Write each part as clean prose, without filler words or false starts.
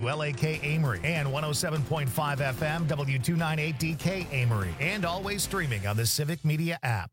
WLAK Amory and 107.5 FM W298DK Amory, and always streaming on the Civic Media app.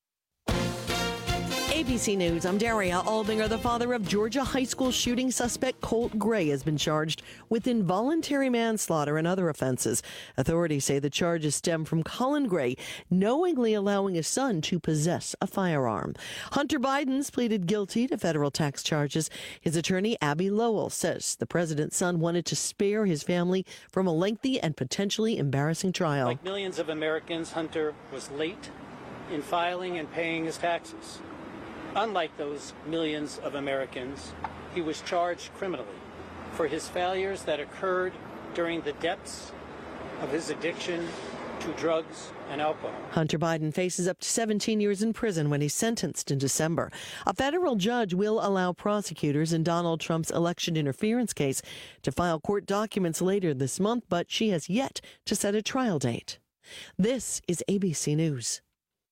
ABC News, I'm Daria Albinger. The father of Georgia high school shooting suspect Colt Gray has been charged with involuntary manslaughter and other offenses. Authorities say the charges stem from Colin Gray knowingly allowing his son to possess a firearm. Hunter Biden's pleaded guilty to federal tax charges. His attorney, Abby Lowell, says the president's son wanted to spare his family from a lengthy and potentially embarrassing trial. Like millions of Americans, Hunter was late in filing and paying his taxes. Unlike those millions of Americans, he was charged criminally for his failures that occurred during the depths of his addiction to drugs and alcohol. Hunter Biden faces up to 17 years in prison when he's sentenced in December. A federal judge will allow prosecutors in Donald Trump's election interference case to file court documents later this month, but she has yet to set a trial date. This is ABC News.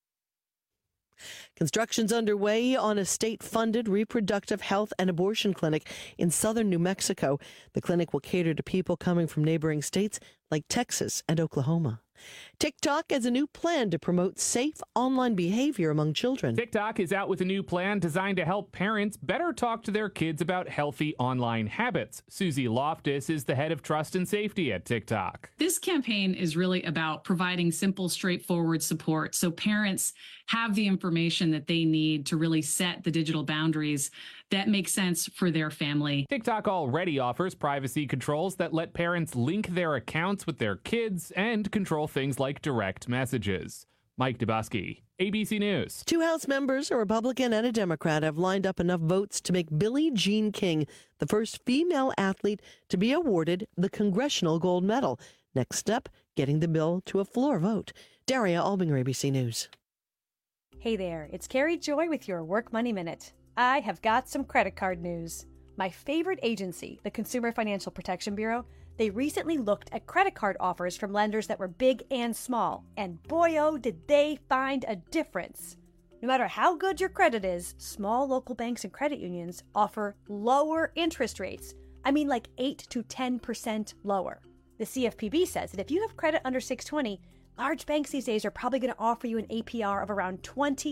Construction's underway on a state-funded reproductive health and abortion clinic in southern New Mexico. The clinic will cater to people coming from neighboring states like Texas and Oklahoma. TikTok has a new plan to promote safe online behavior among children. TikTok is out with a new plan designed to help parents better talk to their kids about healthy online habits. Susie Loftus is the head of trust and safety at TikTok. This campaign is really about providing simple, straightforward support so parents have the information that they need to really set the digital boundaries that make sense for their family. TikTok already offers privacy controls that let parents link their accounts with their kids and control things like direct messages. Mike Dubosky, ABC News. Two House members, a Republican and a Democrat, have lined up enough votes to make Billie Jean King the first female athlete to be awarded the Congressional Gold Medal. Next step, getting the bill to a floor vote. Daria Albinger, ABC News. Hey there, it's Carrie Joy with your Work Money Minute. I have got some credit card news. My favorite agency, the Consumer Financial Protection Bureau, they recently looked at credit card offers from lenders that were big and small, and boy oh did they find a difference. No matter how good your credit is, small local banks and credit unions offer lower interest rates. I mean like 8 to 10% lower. The CFPB says that if you have credit under 620, large banks these days are probably going to offer you an APR of around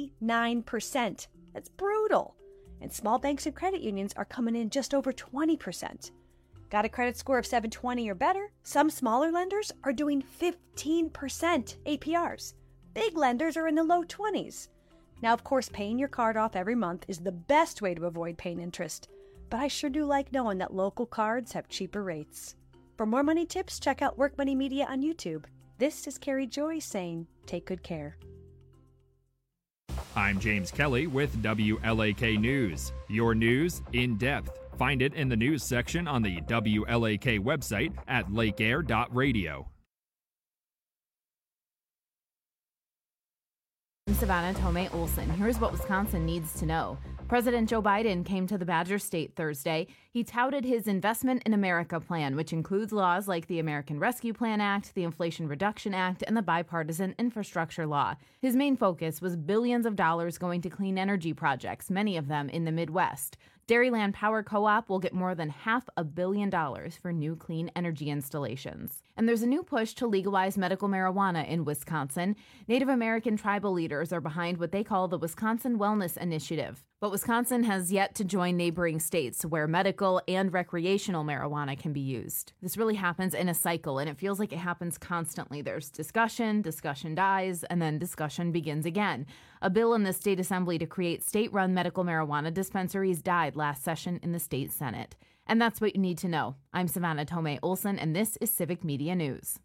29%. That's brutal. And small banks and credit unions are coming in just over 20%. Got a credit score of 720 or better? Some smaller lenders are doing 15% APRs. Big lenders are in the low 20s. Now, of course, paying your card off every month is the best way to avoid paying interest. But I sure do like knowing that local cards have cheaper rates. For more money tips, check out Work Money Media on YouTube. This is Carrie Joy saying, take good care. I'm James Kelly with WLAK News. Your news in depth. Find it in the news section on the WLAK website at lakeair.radio. I'm Savannah Tomei Olson. Here's what Wisconsin needs to know. President Joe Biden came to the Badger State Thursday. He touted his Investment in America plan, which includes laws like the American Rescue Plan Act, the Inflation Reduction Act, and the Bipartisan Infrastructure Law. His main focus was billions of dollars going to clean energy projects, many of them in the Midwest. Dairyland Power Co-op will get more than $500 million for new clean energy installations. And there's a new push to legalize medical marijuana in Wisconsin. Native American tribal leaders are behind what they call the Wisconsin Wellness Initiative. But Wisconsin has yet to join neighboring states where medical and recreational marijuana can be used. This really happens in a cycle, and it feels like it happens constantly. There's discussion dies, and then discussion begins again. A bill in the state assembly to create state-run medical marijuana dispensaries died last session in the state Senate. And that's what you need to know. I'm Savannah Tomei Olson, and this is Civic Media News.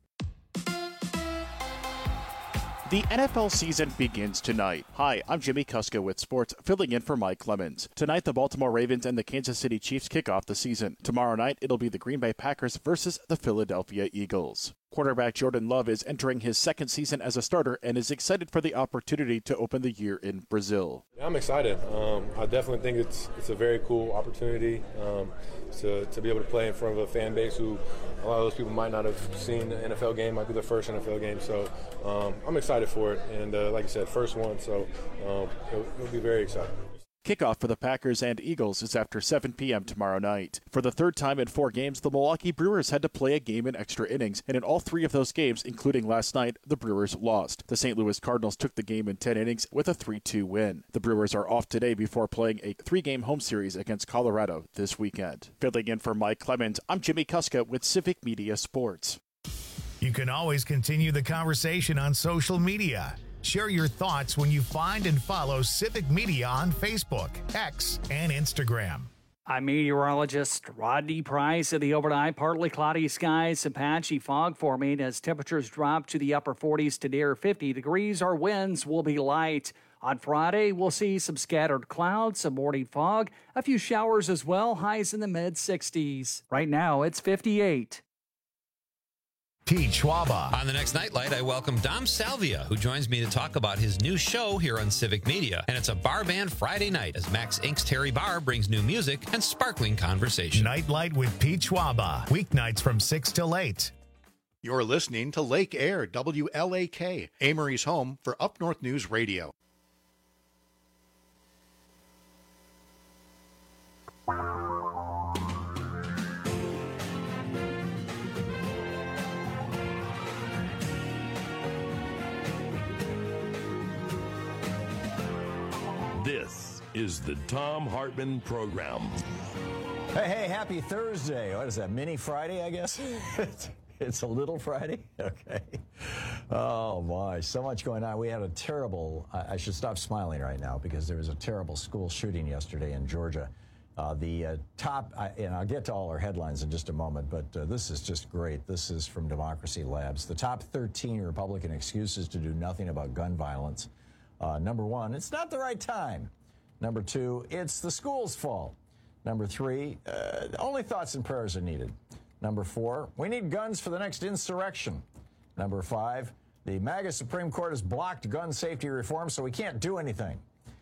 The NFL season begins tonight. Hi, I'm Jimmy Kuska with sports, filling in for Mike Clemens. Tonight, the Baltimore Ravens and the Kansas City Chiefs kick off the season. Tomorrow night, it'll be the Green Bay Packers versus the Philadelphia Eagles. Quarterback Jordan Love is entering his second season as a starter and is excited for the opportunity to open the year in Brazil. I'm excited. I definitely think it's a very cool opportunity to be able to play in front of a fan base who a lot of those people might not have seen an NFL game, might be their first NFL game. So I'm excited for it. And like I said, first one, so it'll be very exciting. Kickoff for the Packers and Eagles is after 7 p.m. tomorrow night. For the third time in 4 games, the Milwaukee Brewers had to play a game in extra innings, and in all 3 of those games, including last night, the Brewers lost. The St. Louis Cardinals took the game in 10 innings with a 3-2 win. The Brewers are off today before playing a 3-game home series against Colorado this weekend. Filling in for Mike Clemens, I'm Jimmy Kuska with Civic Media Sports. You can always continue the conversation on social media. Share your thoughts when you find and follow Civic Media on Facebook, X, and Instagram. I'm meteorologist Rodney Price. At the overnight, partly cloudy skies, some patchy fog forming as temperatures drop to the upper 40s to near 50 degrees. Our winds will be light. On Friday, we'll see some scattered clouds, some morning fog, a few showers as well, highs in the mid-60s. Right now, it's 58. Pete Schwaba. On the next Nightlight, I welcome Dom Salvia, who joins me to talk about his new show here on Civic Media. And it's a bar band Friday night as Max Inc.'s Terry Barr brings new music and sparkling conversation. Nightlight with Pete Schwaba. Weeknights from 6 till 8. You're listening to Lake Air, WLAK, Amory's home for Up North News Radio. This is the Thom Hartmann Program. Hey, happy Thursday. What is that, mini Friday, I guess? It's a little Friday? Okay. Oh, my, so much going on. We had a terrible, I should stop smiling right now because there was a terrible school shooting yesterday in Georgia. The top, and I'll get to all our headlines in just a moment, but this is just great. This is from Democracy Labs. The top 13 Republican excuses to do nothing about gun violence. Number 1, it's not the right time. Number 2, it's the school's fault. Number 3, only thoughts and prayers are needed. Number 4, we need guns for the next insurrection. Number 5, the MAGA Supreme Court has blocked gun safety reform, so we can't do anything.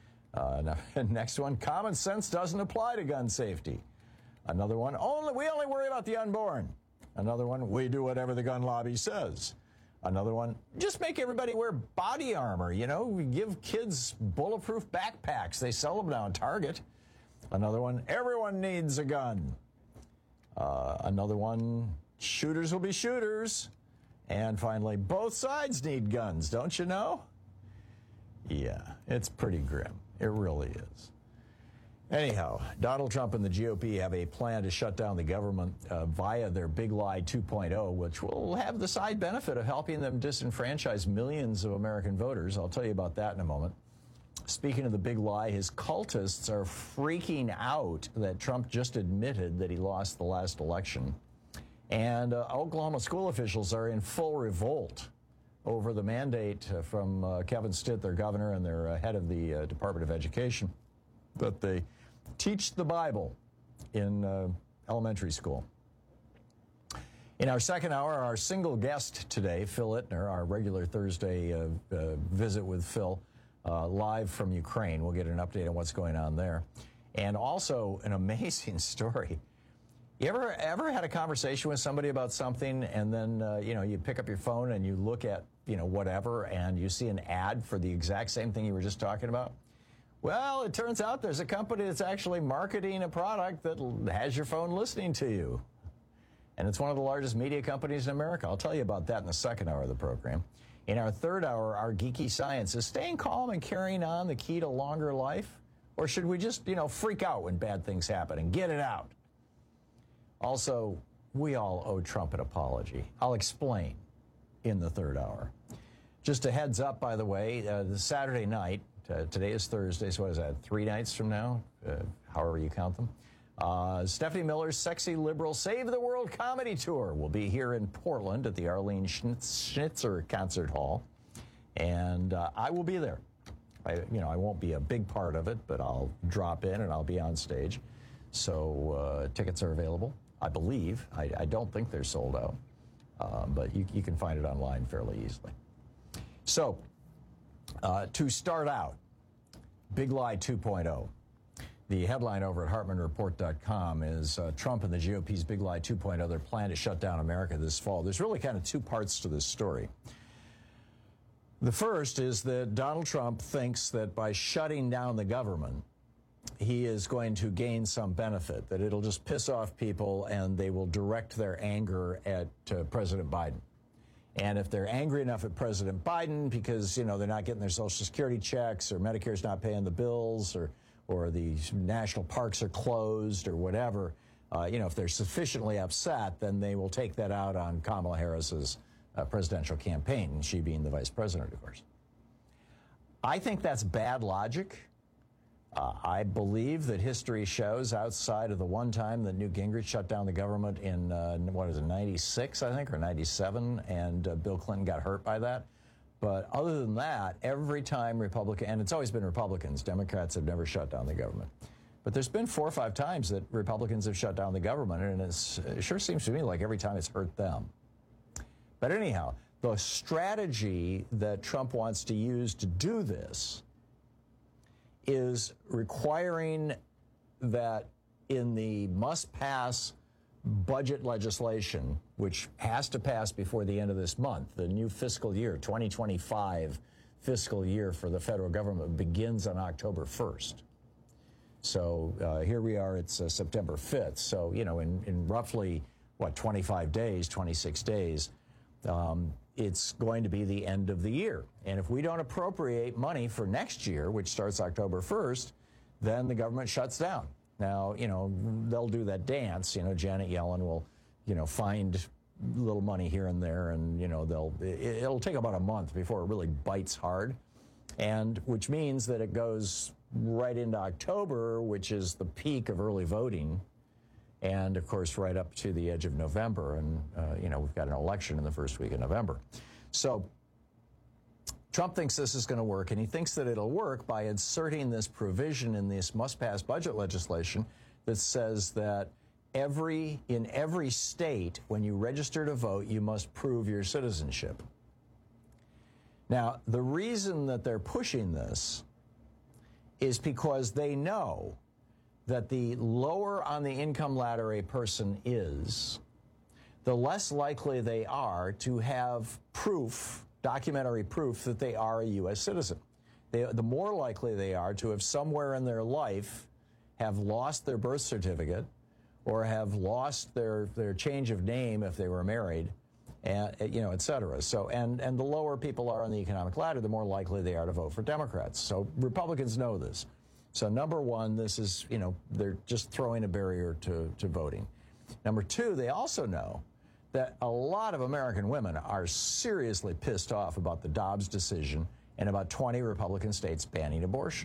Next one, common sense doesn't apply to gun safety. Another one, we only worry about the unborn. Another one, we do whatever the gun lobby says. Another one, just make everybody wear body armor. You know, we give kids bulletproof backpacks. They sell them now on Target. Another one, everyone needs a gun. Another one, shooters will be shooters. And finally, both sides need guns, don't you know? Yeah, it's pretty grim. It really is. Anyhow, Donald Trump and the GOP have a plan to shut down the government via their Big Lie 2.0, which will have the side benefit of helping them disenfranchise millions of American voters. I'll tell you about that in a moment. Speaking of the big lie, his cultists are freaking out that Trump just admitted that he lost the last election. And Oklahoma school officials are in full revolt over the mandate from Kevin Stitt, their governor, and their head of the Department of Education, that they teach the Bible in elementary school. In our second hour, our single guest today, Phil Ittner, our regular Thursday visit with Phil, live from Ukraine. We'll get an update on what's going on there. And also an amazing story. You ever had a conversation with somebody about something and then, you pick up your phone and you look at, whatever, and you see an ad for the exact same thing you were just talking about? Well, it turns out there's a company that's actually marketing a product that has your phone listening to you. And it's one of the largest media companies in America. I'll tell you about that in the second hour of the program. In our third hour, our geeky science is staying calm and carrying on the key to longer life? Or should we just, freak out when bad things happen and get it out? Also, we all owe Trump an apology. I'll explain in the third hour. Just a heads up, by the way, the Saturday night, today is Thursday, so what is that, 3 nights from now, however you count them. Stephanie Miller's Sexy Liberal Save the World Comedy Tour will be here in Portland at the Arlene Schnitzer Concert Hall, and I will be there. I won't be a big part of it, but I'll drop in and I'll be on stage. So tickets are available, I believe. I don't think they're sold out, but you can find it online fairly easily. So, to start out, Big Lie 2.0. The headline over at HartmannReport.com is Trump and the GOP's Big Lie 2.0, their plan to shut down America this fall. There's really kind of 2 parts to this story. The first is that Donald Trump thinks that by shutting down the government, he is going to gain some benefit, that it'll just piss off people and they will direct their anger at President Biden. And if they're angry enough at President Biden because, they're not getting their Social Security checks or Medicare's not paying the bills or the national parks are closed or whatever, if they're sufficiently upset, then they will take that out on Kamala Harris's presidential campaign, she being the vice president, of course. I think that's bad logic. I believe that history shows, outside of the one time that Newt Gingrich shut down the government in, 96, I think, or 97, and Bill Clinton got hurt by that. But other than that, every time and it's always been Republicans, Democrats have never shut down the government. But there's been 4 or 5 times that Republicans have shut down the government, and it sure seems to me like every time it's hurt them. But anyhow, the strategy that Trump wants to use to do this is requiring that in the must-pass budget legislation, which has to pass before the end of this month, the new fiscal year, 2025 fiscal year for the federal government begins on October 1st. So here we are, it's September 5th. So, in roughly, 25 days, 26 days, it's going to be the end of the year. And if we don't appropriate money for next year, which starts October 1st, then the government shuts down. Now, they'll do that dance. Janet Yellen will, find little money here and there, and, it'll take about a month before it really bites hard, and which means that it goes right into October, which is the peak of early voting, and, of course, right up to the edge of November. And, we've got an election in the first week of November. So Trump thinks this is going to work, and he thinks that it'll work by inserting this provision in this must-pass budget legislation that says that in every state, when you register to vote, you must prove your citizenship. Now, the reason that they're pushing this is because they know that the lower on the income ladder a person is, the less likely they are to have proof, documentary proof, that they are a U.S. citizen. The more likely they are to have somewhere in their life have lost their birth certificate or have lost their change of name if they were married, and, et cetera. So, and the lower people are on the economic ladder, the more likely they are to vote for Democrats. So Republicans know this. So number one, this is, they're just throwing a barrier to voting. Number two, they also know that a lot of American women are seriously pissed off about the Dobbs decision and about 20 Republican states banning abortion.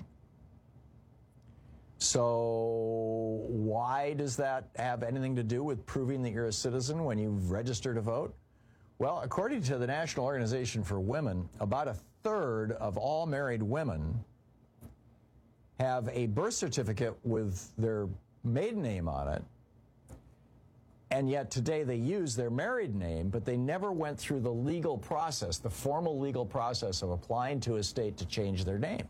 So why does that have anything to do with proving that you're a citizen when you register to vote? Well, according to the National Organization for Women, about a third of all married women have a birth certificate with their maiden name on it, and yet today they use their married name, but they never went through the legal process, the formal legal process of applying to a state to change their name.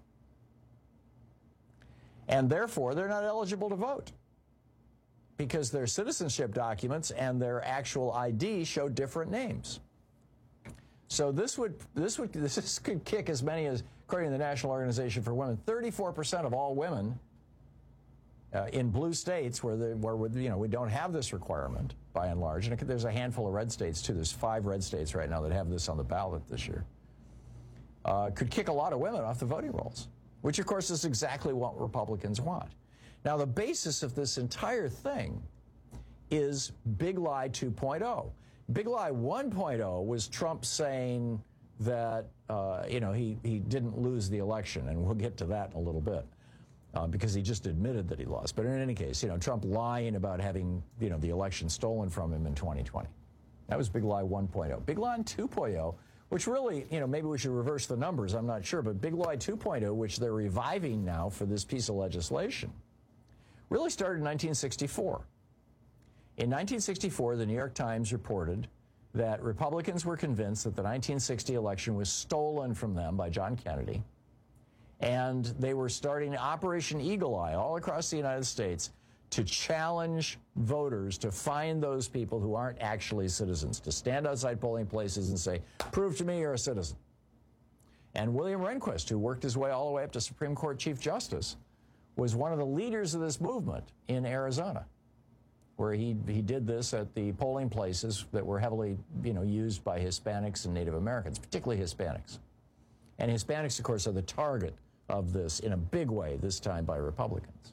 And therefore, they're not eligible to vote because their citizenship documents and their actual ID show different names. So this could kick as many as, according to the National Organization for Women, 34% of all women in blue states where we don't have this requirement by and large, and there's a handful of red states too. There's 5 red states right now that have this on the ballot this year. Could kick a lot of women off the voting rolls, which of course is exactly what Republicans want. Now the basis of this entire thing is Big Lie 2.0. Big Lie 1.0 was Trump saying that he didn't lose the election, and we'll get to that in a little bit. Because he just admitted that he lost. But in any case, Trump lying about having, the election stolen from him in 2020. That was Big Lie 1.0. Big Lie 2.0, which really, maybe we should reverse the numbers, I'm not sure, but Big Lie 2.0, which they're reviving now for this piece of legislation, really started in 1964. In 1964, the New York Times reported that Republicans were convinced that the 1960 election was stolen from them by John Kennedy, and they were starting Operation Eagle Eye all across the United States to challenge voters to find those people who aren't actually citizens, to stand outside polling places and say, prove to me you're a citizen. And William Rehnquist, who worked his way all the way up to Supreme Court Chief Justice, was one of the leaders of this movement in Arizona, where he did this at the polling places that were heavily, used by Hispanics and Native Americans, particularly Hispanics. And Hispanics, of course, are the target of this in a big way, this time by Republicans.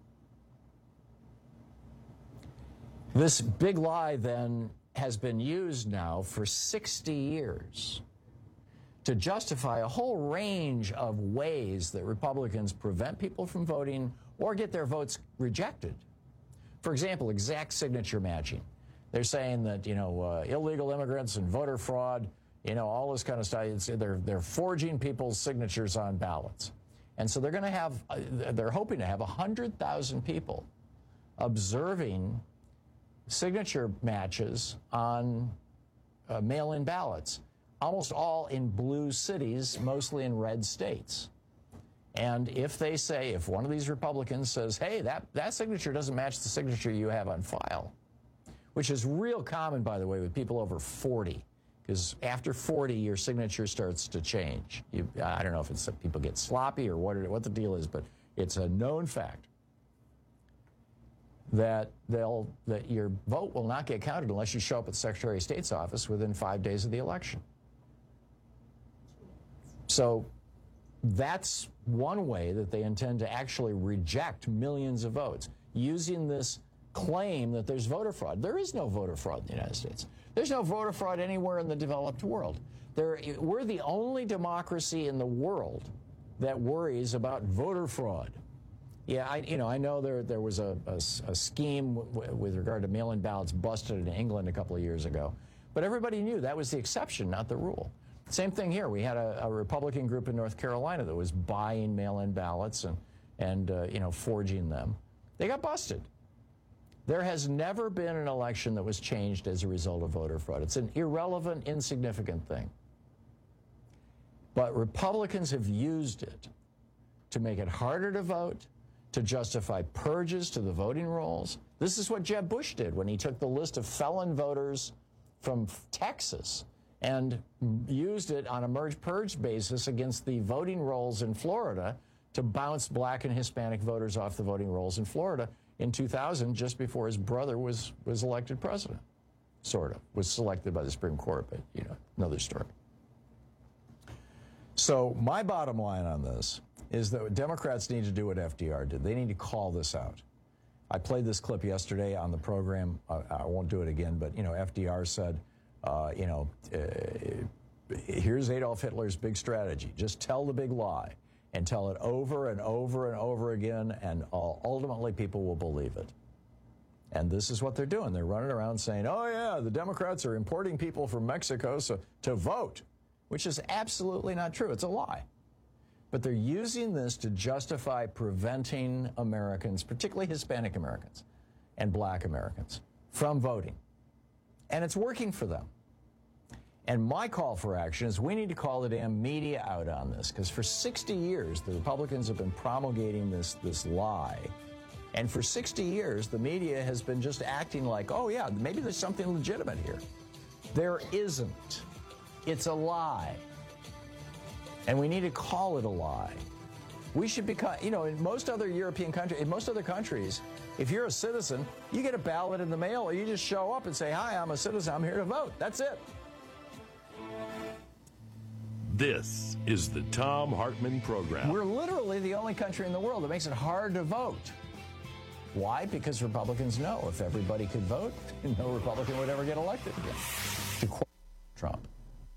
This big lie, then, has been used now for 60 years to justify a whole range of ways that Republicans prevent people from voting or get their votes rejected. For example, exact signature matching. They're saying that, illegal immigrants and voter fraud, all this kind of stuff, they're forging people's signatures on ballots. And so they're hoping to have 100,000 people observing signature matches on mail-in ballots, almost all in blue cities, mostly in red states. And if one of these Republicans says, hey, that signature doesn't match the signature you have on file, which is real common, by the way, with people over 40, because after 40, your signature starts to change. I don't know if it's that people get sloppy or what the deal is, but it's a known fact that your vote will not get counted unless you show up at the Secretary of State's office within 5 days of the election. So that's one way that they intend to actually reject millions of votes, using this claim that there's voter fraud. There is no voter fraud in the United States. There's no voter fraud anywhere in the developed world. We're the only democracy in the world that worries about voter fraud. Yeah, I know there was a scheme with regard to mail-in ballots busted in England a couple of years ago, but everybody knew that was the exception, not the rule. Same thing here. We had a Republican group in North Carolina that was buying mail-in ballots and forging them. They got busted. There has never been an election that was changed as a result of voter fraud. It's an irrelevant, insignificant thing. But Republicans have used it to make it harder to vote, to justify purges to the voting rolls. This is what Jeb Bush did when he took the list of felon voters from Texas and used it on a merge-purge basis against the voting rolls in Florida to bounce black and Hispanic voters off the voting rolls in Florida in 2000, just before his brother was elected president. Sort of. Was selected by the Supreme Court, but, another story. So my bottom line on this is that Democrats need to do what FDR did. They need to call this out. I played this clip yesterday on the program. I won't do it again, but, FDR said, here's Adolf Hitler's big strategy. Just tell the big lie and tell it over and over and over again, and ultimately people will believe it. And this is what they're doing. They're running around saying, oh, yeah, the Democrats are importing people from Mexico to vote, which is absolutely not true. It's a lie. But they're using this to justify preventing Americans, particularly Hispanic Americans and black Americans, from voting. And it's working for them. And my call for action is we need to call the damn media out on this, because for 60 years, the Republicans have been promulgating this lie. And for 60 years, the media has been just acting like, oh, yeah, maybe there's something legitimate here. There isn't. It's a lie. And we need to call it a lie. We should become, in most other European countries, in most other countries, if you're a citizen, you get a ballot in the mail, or you just show up and say, hi, I'm a citizen, I'm here to vote. That's it. This is the Thom Hartmann Program. We're literally the only country in the world that makes it hard to vote. Why? Because Republicans know if everybody could vote, no Republican would ever get elected again. To quote Trump.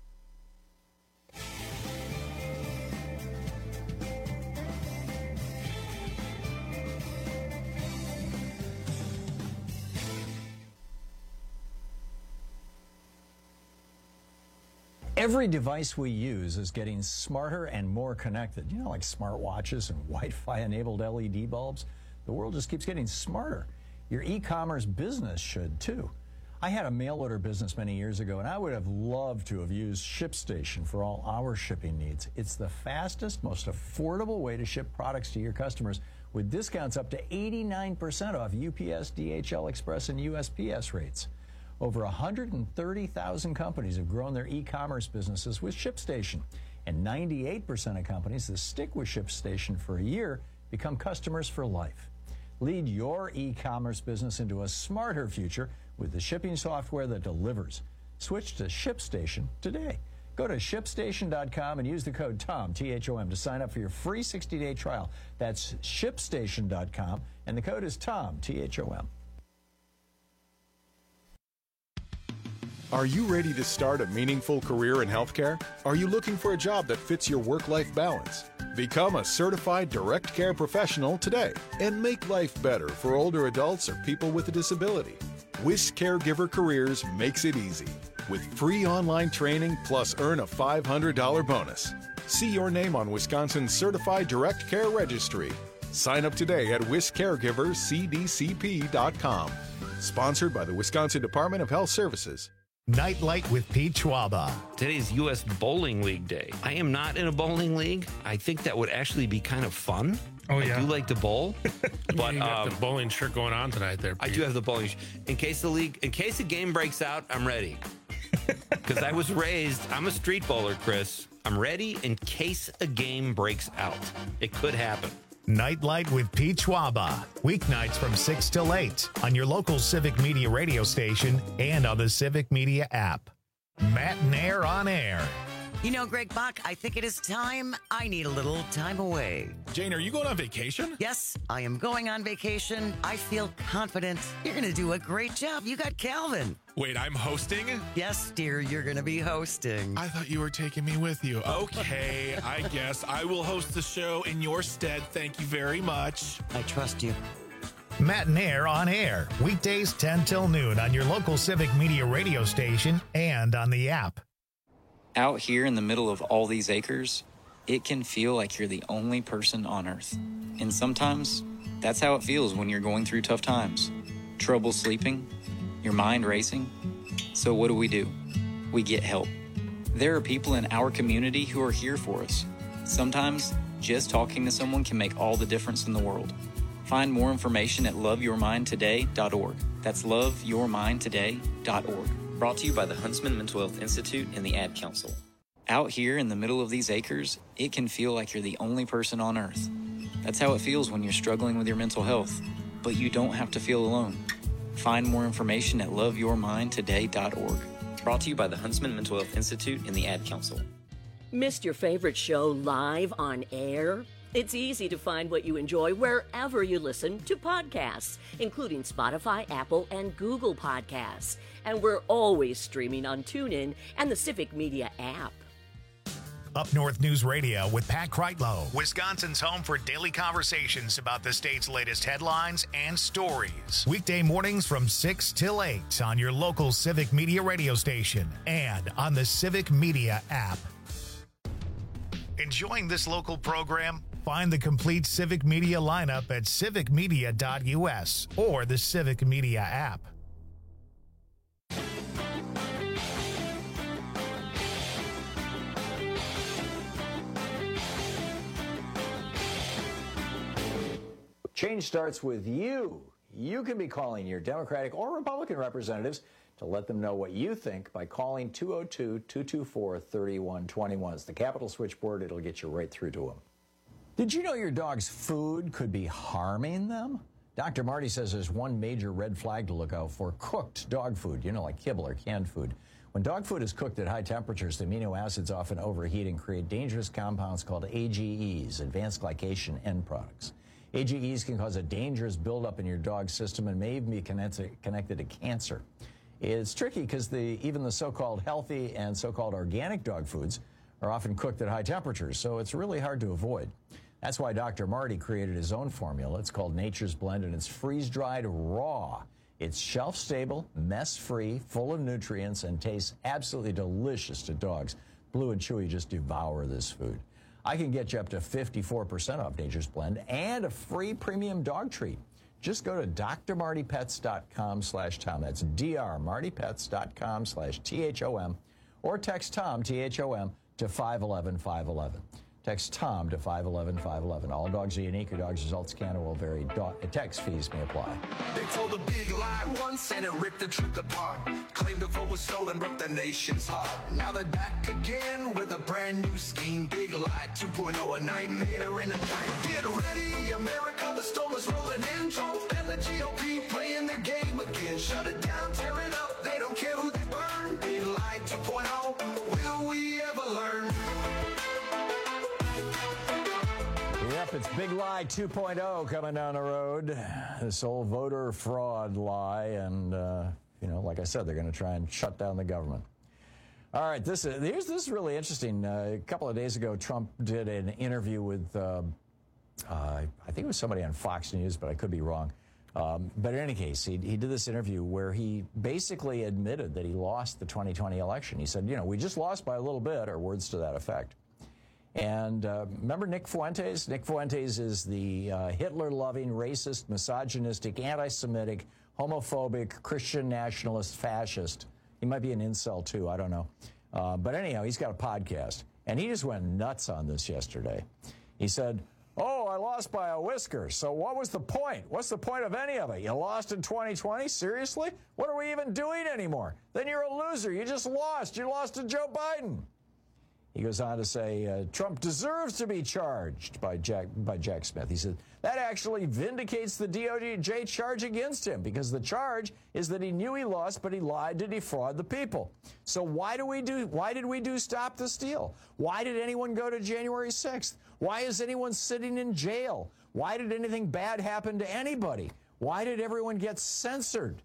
Every device we use is getting smarter and more connected. Like smartwatches and Wi-Fi-enabled LED bulbs. The world just keeps getting smarter. Your e-commerce business should, too. I had a mail order business many years ago, and I would have loved to have used ShipStation for all our shipping needs. It's the fastest, most affordable way to ship products to your customers, with discounts up to 89% off UPS, DHL Express, and USPS rates. Over 130,000 companies have grown their e-commerce businesses with ShipStation, and 98% of companies that stick with ShipStation for a year become customers for life. Lead your e-commerce business into a smarter future with the shipping software that delivers. Switch to ShipStation today. Go to ShipStation.com and use the code TOM, T-H-O-M, to sign up for your free 60-day trial. That's ShipStation.com, and the code is TOM, T-H-O-M. Are you ready to start a meaningful career in healthcare? Are you looking for a job that fits your work-life balance? Become a certified direct care professional today and make life better for older adults or people with a disability. WIS Caregiver Careers makes it easy. With free online training plus earn a $500 bonus. See your name on Wisconsin's Certified Direct Care Registry. Sign up today at wiscaregivercdcp.com. Sponsored by the Wisconsin Department of Health Services. Nightlight with Pete Schwaba. Today's U.S. Bowling League Day. I am not in a bowling league. I think that would actually be kind of fun. Oh, yeah. I do like to bowl. But you got the bowling shirt going on tonight there, Pete. I do have the bowling in case the game breaks out, I'm ready. Because I was raised, I'm a street bowler, Chris. I'm ready in case a game breaks out. It could happen. Nightlight with Pete Schwaba. Weeknights from 6 till 8 on your local Civic Media radio station and on the Civic Media app. Matt Nair on air. You know, Greg Bach, I think it is time. I need a little time away. Jane, are you going on vacation? Yes, I am going on vacation. I feel confident. You're going to do a great job. You got Calvin. Wait, I'm hosting? Yes, dear, you're going to be hosting. I thought you were taking me with you. Okay, I guess I will host the show in your stead. Thank you very much. I trust you. Matt Nair on air. Weekdays 10 till noon on your local Civic Media radio station and on the app. Out here in the middle of all these acres, it can feel like you're the only person on Earth. And sometimes, that's how it feels when you're going through tough times. Trouble sleeping, your mind racing. So what do? We get help. There are people in our community who are here for us. Sometimes, just talking to someone can make all the difference in the world. Find more information at loveyourmindtoday.org. That's loveyourmindtoday.org. Brought to you by the Huntsman Mental Health Institute and the Ad Council. Out here in the middle of these acres, it can feel like you're the only person on Earth. That's how it feels when you're struggling with your mental health. But you don't have to feel alone. Find more information at loveyourmindtoday.org. Brought to you by the Huntsman Mental Health Institute and the Ad Council. Missed your favorite show live on air? It's easy to find what you enjoy wherever you listen to podcasts, including Spotify, Apple, and Google Podcasts. And we're always streaming on TuneIn and the Civic Media app. Up North News Radio with Pat Kreitlow, Wisconsin's home for daily conversations about the state's latest headlines and stories. Weekday mornings from 6 till 8 on your local Civic Media radio station and on the Civic Media app. Enjoying this local program? Find the complete Civic Media lineup at civicmedia.us or the Civic Media app. Change starts with you. You can be calling your Democratic or Republican representatives to let them know what you think by calling 202-224-3121. It's the Capitol switchboard. It'll get you right through to them. Did you know your dog's food could be harming them? Dr. Marty says there's one major red flag to look out for: cooked dog food, like kibble or canned food. When dog food is cooked at high temperatures, the amino acids often overheat and create dangerous compounds called AGEs, advanced glycation end products. AGEs can cause a dangerous buildup in your dog's system and may even be connected to cancer. It's tricky because even the so-called healthy and so-called organic dog foods are often cooked at high temperatures, so it's really hard to avoid. That's why Dr. Marty created his own formula. It's called Nature's Blend, and it's freeze-dried raw. It's shelf-stable, mess-free, full of nutrients, and tastes absolutely delicious to dogs. Blue and Chewy just devour this food. I can get you up to 54% off Nature's Blend and a free premium dog treat. Just go to drmartypets.com/Tom. That's drmartypets.com/THOM, or text Tom, THOM, to 511-511. Text TOM to 511-511. All dogs are unique. Your dog's results can or will vary. Text fees may apply. They told a big lie once and it ripped the truth apart. Claimed the vote was stolen, broke the nation's heart. Now they're back again with a brand new scheme. Big lie 2.0, a nightmare in a night. Get ready, America, the storm is rolling in. Trump and the GOP playing their game again. Shut it down, tear it up, they don't care who they burn. Big lie 2.0, will we ever learn? Yep, it's Big Lie 2.0 coming down the road. This whole voter fraud lie, and like I said, they're going to try and shut down the government. All right, this is really interesting. A couple of days ago, Trump did an interview with, I think it was somebody on Fox News, but I could be wrong. But in any case, he did this interview where he basically admitted that he lost the 2020 election. He said, we just lost by a little bit, or words to that effect. And remember Nick Fuentes? Nick Fuentes is the Hitler-loving, racist, misogynistic, anti-Semitic, homophobic, Christian nationalist, fascist. He might be an incel, too. I don't know. But anyhow, he's got a podcast. And he just went nuts on this yesterday. He said, I lost by a whisker. So what was the point? What's the point of any of it? You lost in 2020? Seriously? What are we even doing anymore? Then you're a loser. You just lost. You lost to Joe Biden. He goes on to say, Trump deserves to be charged by Jack Smith. He said, that actually vindicates the DOJ charge against him because the charge is that he knew he lost, but he lied to defraud the people. So why did we do Stop the Steal? Why did anyone go to January 6th? Why is anyone sitting in jail? Why did anything bad happen to anybody? Why did everyone get censored?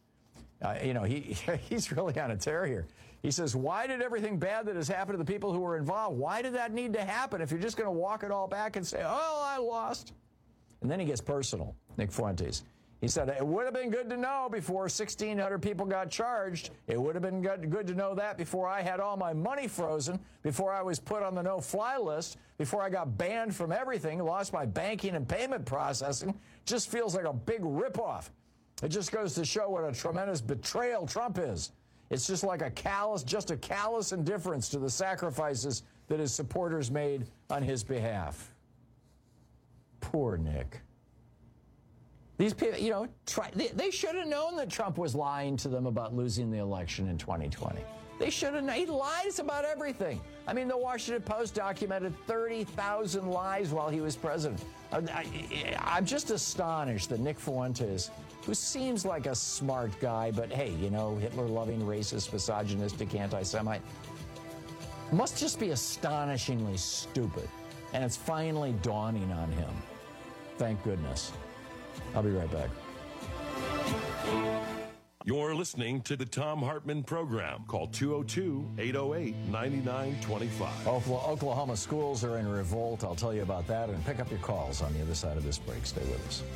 He's really on a tear here. He says, why did everything bad that has happened to the people who were involved, why did that need to happen if you're just going to walk it all back and say, I lost? And then he gets personal, Nick Fuentes. He said, it would have been good to know before 1,600 people got charged. It would have been good to know that before I had all my money frozen, before I was put on the no-fly list, before I got banned from everything, lost my banking and payment processing. Just feels like a big ripoff. It just goes to show what a tremendous betrayal Trump is. It's just like a callous indifference to the sacrifices that his supporters made on his behalf. Poor Nick. These people, they should have known that Trump was lying to them about losing the election in 2020. They should have known. He lies about everything. I mean, the Washington Post documented 30,000 lies while he was president. I'm just astonished that Nick Fuentes, who seems like a smart guy, but hey, Hitler-loving, racist, misogynistic, anti-Semite, must just be astonishingly stupid. And it's finally dawning on him. Thank goodness. I'll be right back. You're listening to the Thom Hartmann Program. Call 202-808-9925. Oklahoma schools are in revolt. I'll tell you about that and pick up your calls on the other side of this break. Stay with us.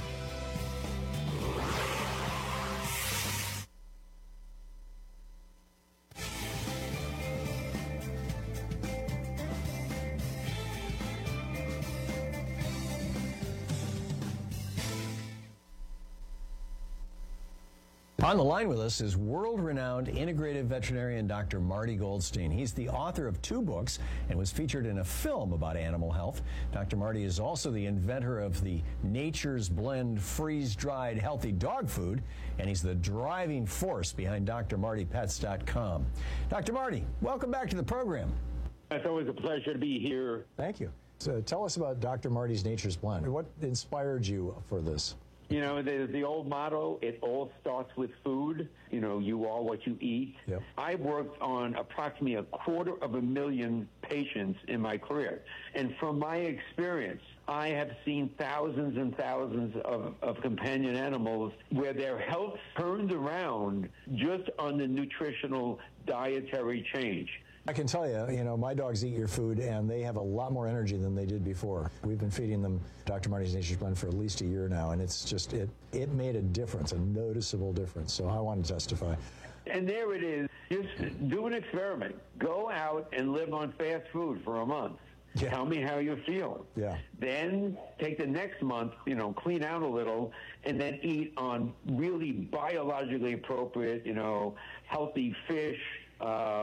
On the line with us is world-renowned integrative veterinarian Dr. Marty Goldstein. He's the author of 2 books and was featured in a film about animal health. Dr. Marty is also the inventor of the Nature's Blend freeze-dried healthy dog food, and he's the driving force behind drmartypets.com. Dr. Marty, welcome back to the program. It's always a pleasure to be here. Thank you. So tell us about Dr. Marty's Nature's Blend. What inspired you for this? The old motto, it all starts with food. You are what you eat. Yep. I've worked on approximately 250,000 patients in my career. And from my experience, I have seen thousands and thousands of companion animals where their health turned around just on the nutritional dietary change. I can tell you, my dogs eat your food, and they have a lot more energy than they did before. We've been feeding them Dr. Marty's Nature's Blend for at least a year now, and it's just, it made a difference, a noticeable difference. So I want to testify. And there it is. Just do an experiment. Go out and live on fast food for a month. Yeah. Tell me how you feel. Yeah. Then take the next month, clean out a little, and then eat on really biologically appropriate, healthy fish,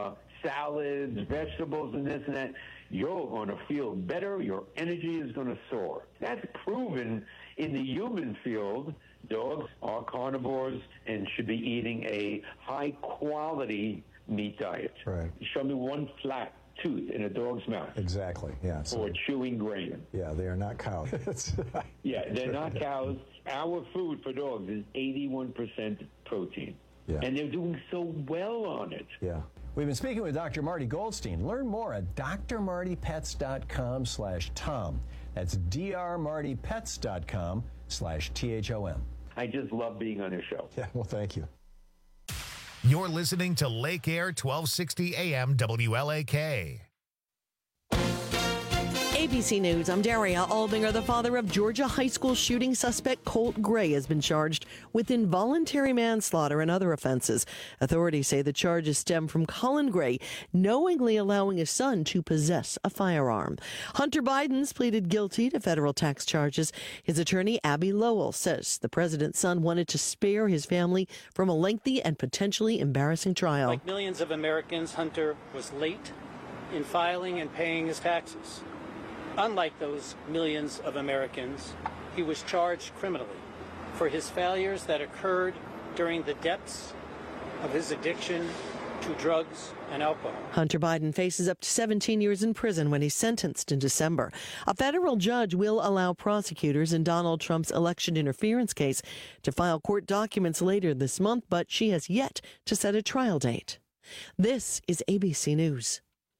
salads, vegetables, and this and that, you're going to feel better. Your energy is going to soar. That's proven in the human field. Dogs are carnivores and should be eating a high-quality meat diet. Right. Show me one flat tooth in a dog's mouth. Exactly, yeah. Or chewing grain. Yeah, they are not cows. Yeah, they're not cows. Our food for dogs is 81% protein. Yeah. And they're doing so well on it. Yeah. We've been speaking with Dr. Marty Goldstein. Learn more at drmartypets.com/Tom. That's drmartypets.com/THOM. I just love being on your show. Yeah, well, thank you. You're listening to Lake Air 1260 AM WLAK. ABC News, I'm Daria Albinger. The father of Georgia high school shooting suspect Colt Gray has been charged with involuntary manslaughter and other offenses. Authorities say the charges stem from Colin Gray knowingly allowing his son to possess a firearm. Hunter Biden's pleaded guilty to federal tax charges. His attorney, Abby Lowell, says the president's son wanted to spare his family from a lengthy and potentially embarrassing trial. Like millions of Americans, Hunter was late in filing and paying his taxes. Unlike those millions of Americans, he was charged criminally for his failures that occurred during the depths of his addiction to drugs and alcohol. Hunter Biden faces up to 17 years in prison when he's sentenced in December. A federal judge will allow prosecutors in Donald Trump's election interference case to file court documents later this month, but she has yet to set a trial date. This is ABC News.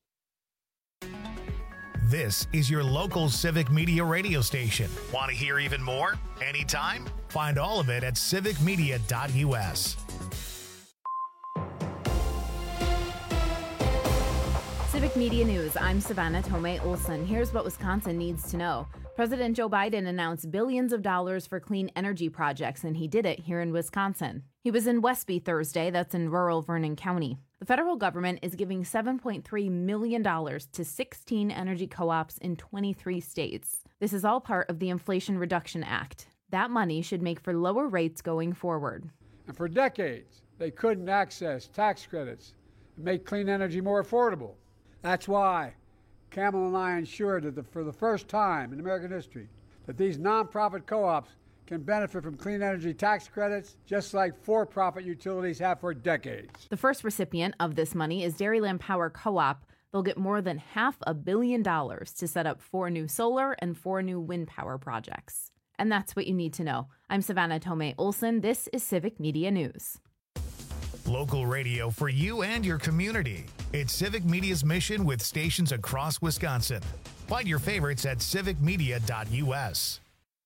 This is your local Civic Media radio station. Want to hear even more? Anytime? Find all of it at civicmedia.us. Civic Media News, I'm Savannah Tomei Olson. Here's what Wisconsin needs to know. President Joe Biden announced billions of dollars for clean energy projects, and he did it here in Wisconsin. He was in Westby Thursday, that's in rural Vernon County. The federal government is giving $7.3 million to 16 energy co-ops in 23 states. This is all part of the Inflation Reduction Act. That money should make for lower rates going forward. And for decades, they couldn't access tax credits and make clean energy more affordable. That's why Camel and I ensured that for the first time in American history that these nonprofit co-ops can benefit from clean energy tax credits just like for-profit utilities have for decades. The first recipient of this money is Dairyland Power Co-op. They'll get more than $500 million to set up 4 new solar and 4 new wind power projects. And that's what you need to know. I'm Savannah Tomei Olson. This is Civic Media News. Local radio for you and your community. It's Civic Media's mission with stations across Wisconsin. Find your favorites at civicmedia.us.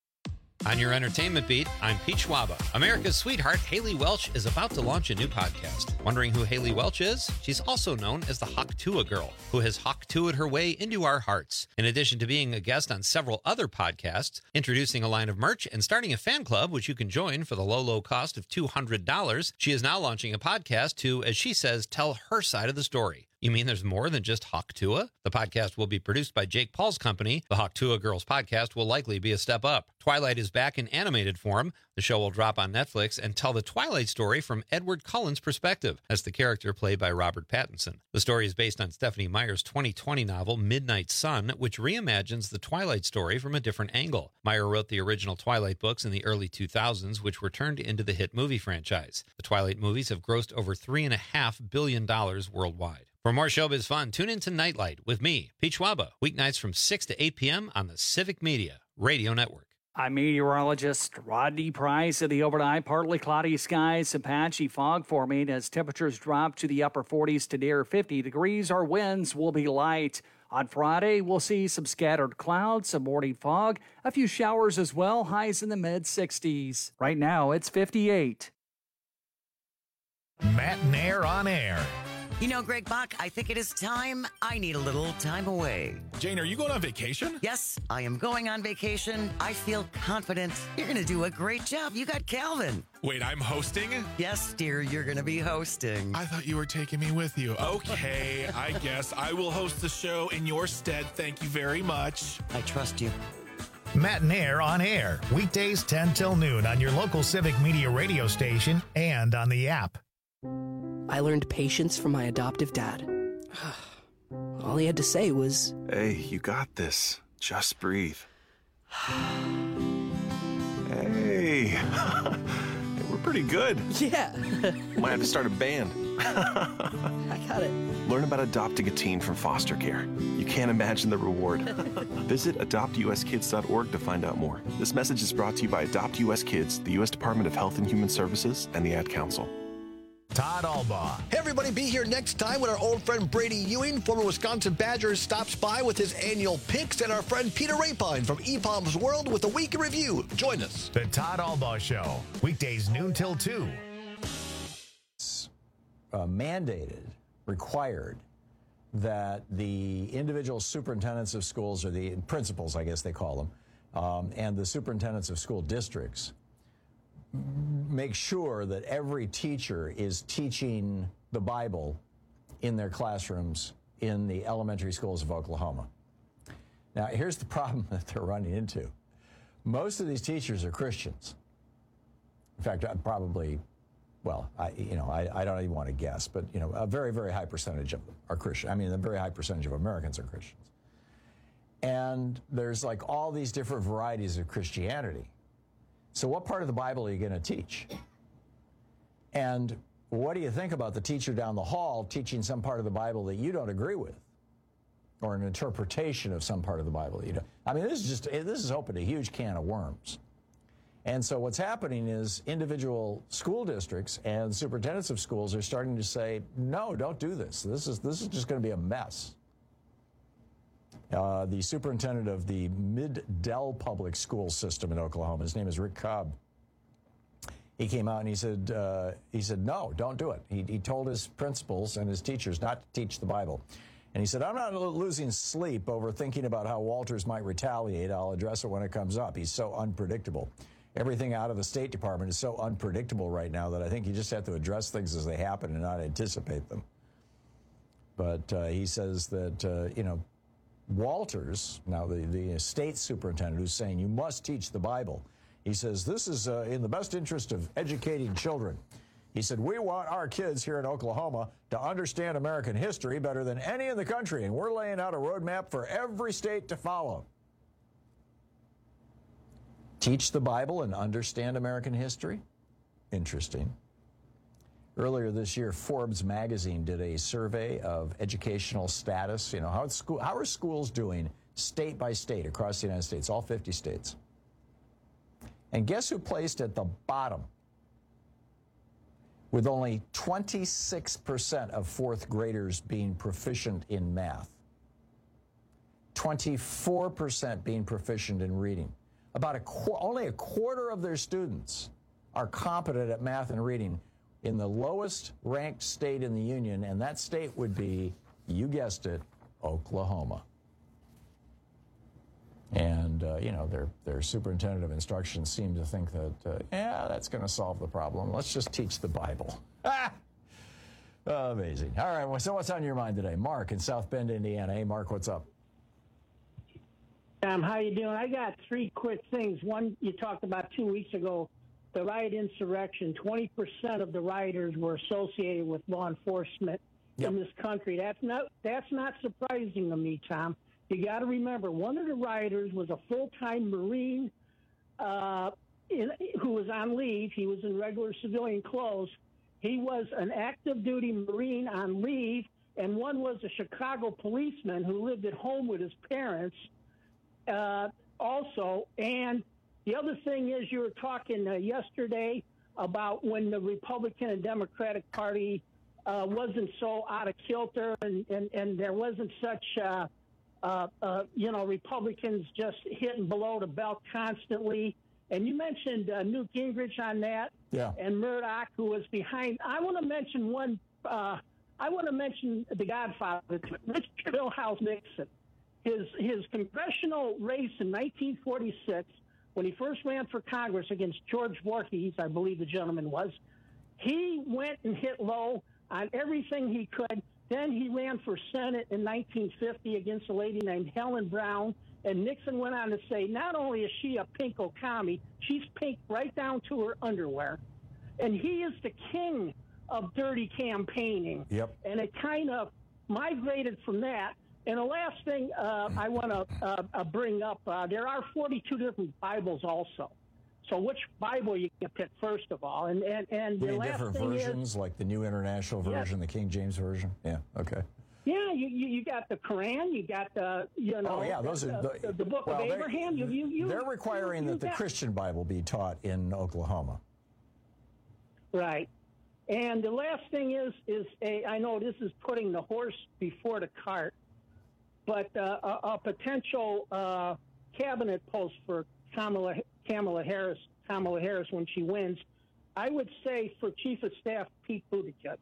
On your entertainment beat, I'm Pete Schwaba. America's sweetheart, Haley Welch, is about to launch a new podcast. Wondering who Haley Welch is? She's also known as the Hawk-Tuah Girl, who has Hawk-Tuah'd her way into our hearts. In addition to being a guest on several other podcasts, introducing a line of merch, and starting a fan club, which you can join for the low cost of $200, she is now launching a podcast to, as she says, tell her side of the story. You mean there's more than just Hawk-Tuah? The podcast will be produced by Jake Paul's company. The Hawk-Tuah Girls podcast will likely be a step up. Twilight is back in animated form. The show will drop on Netflix and tell the Twilight story from Edward Cullen's perspective, as the character played by Robert Pattinson. The story is based on Stephanie Meyer's 2020 novel Midnight Sun, which reimagines the Twilight story from a different angle. Meyer wrote the original Twilight books in the early 2000s, which were turned into the hit movie franchise. The Twilight movies have grossed over $3.5 billion worldwide. For more showbiz fun, tune in to Nightlight with me, Pete Schwaba, weeknights from 6 to 8 p.m. on the Civic Media Radio Network. I'm meteorologist Rodney Price of the overnight. Partly cloudy skies, some patchy fog forming as temperatures drop to the upper 40s to near 50 degrees. Our winds will be light. On Friday, we'll see some scattered clouds, some morning fog, a few showers as well, highs in the mid-60s. Right now, it's 58. Matt Nair on air. You know, Greg Bach, I think it is time. I need a little time away. Jane, are you going on vacation? Yes, I am going on vacation. I feel confident. You're going to do a great job. You got Calvin. Wait, I'm hosting? Yes, dear, you're going to be hosting. I thought you were taking me with you. Okay, I guess I will host the show in your stead. Thank you very much. I trust you. Matt Nair on air, weekdays 10 till noon on your local Civic Media radio station and on the app. I learned patience from my adoptive dad. All he had to say was, "Hey, you got this. Just breathe." Hey, we're pretty good. Yeah. Might have to start a band. I got it. Learn about adopting a teen from foster care. You can't imagine the reward. Visit adoptuskids.org to find out more. This message is brought to you by Adopt US Kids, the U.S. Department of Health and Human Services, and the Ad Council. Todd Albaugh. Hey, everybody, be here next time when our old friend Brady Ewing, former Wisconsin Badger, stops by with his annual picks, and our friend Peter Rapine from EPOM's World with a week in review. Join us. The Todd Albaugh Show, weekdays noon till 2. Mandated, required, that the individual superintendents of schools, or the principals, I guess they call them, and the superintendents of school districts make sure that every teacher is teaching the Bible in their classrooms in the elementary schools of Oklahoma. Now, here's the problem that they're running into. Most of these teachers are Christians. In fact, I don't even want to guess, but, a very, very high percentage of them are Christian. I mean, a very high percentage of Americans are Christians. And there's like all these different varieties of Christianity. So what part of the Bible are you going to teach? And what do you think about the teacher down the hall teaching some part of the Bible that you don't agree with? Or an interpretation of some part of the Bible that you don't? I mean, this is open a huge can of worms. And so what's happening is individual school districts and superintendents of schools are starting to say, no, don't do this. This is just going to be a mess. The superintendent of the Mid-Dell Public School System in Oklahoma, his name is Rick Cobb. He came out and he said, no, don't do it. He told his principals and his teachers not to teach the Bible. And he said, I'm not losing sleep over thinking about how Walters might retaliate. I'll address it when it comes up. He's so unpredictable. Everything out of the State Department is so unpredictable right now that I think you just have to address things as they happen and not anticipate them. But he says that, Walters, now the state superintendent who's saying you must teach the Bible, he says this is in the best interest of educating children. He said, we want our kids here in Oklahoma to understand American history better than any in the country, and we're laying out a roadmap for every state to follow. Teach the Bible and understand American history? Interesting. Earlier this year, Forbes magazine did a survey of educational status. How are schools doing state by state across the United States, all 50 states? And guess who placed at the bottom? With only 26% of fourth graders being proficient in math. 24% being proficient in reading. Only a quarter of their students are competent at math and reading in the lowest ranked state in the union, and that state would be, you guessed it, Oklahoma. And, their superintendent of instruction seemed to think that, that's going to solve the problem. Let's just teach the Bible. Amazing. All right, well, so what's on your mind today? Mark in South Bend, Indiana. Hey, Mark, what's up? How you doing? I got three quick things. One, you talked about 2 weeks ago, the riot insurrection. 20% of the rioters were associated with law enforcement in this country. That's not surprising to me, Tom. You got to remember, one of the rioters was a full-time Marine who was on leave. He was in regular civilian clothes. He was an active-duty Marine on leave, and one was a Chicago policeman who lived at home with his parents also. And the other thing is, you were talking yesterday about when the Republican and Democratic Party wasn't so out of kilter and there wasn't such, Republicans just hitting below the belt constantly. And you mentioned Newt Gingrich on that, and Murdoch, who was behind. I want to mention the Godfather, Richard Milhouse Nixon. His congressional race in 1946, when he first ran for Congress against George Voorhees, I believe the gentleman was, he went and hit low on everything he could. Then he ran for Senate in 1950 against a lady named Helen Brown. And Nixon went on to say, not only is she a pinko commie, she's pink right down to her underwear. And he is the king of dirty campaigning. Yep. And it kind of, migrated from that. And the last thing I want to bring up, there are 42 different Bibles also. So which Bible you can pick first of all? And the last different thing versions, like the New International Version, the King James Version? Yeah, okay. Yeah, you got the Quran, you got the, those are the Book of Abraham. They're requiring that the Christian Bible be taught in Oklahoma. Right. And the last thing is I know this is putting the horse before the cart, but a potential cabinet post for Kamala Harris when she wins, I would say for Chief of Staff Pete Buttigieg.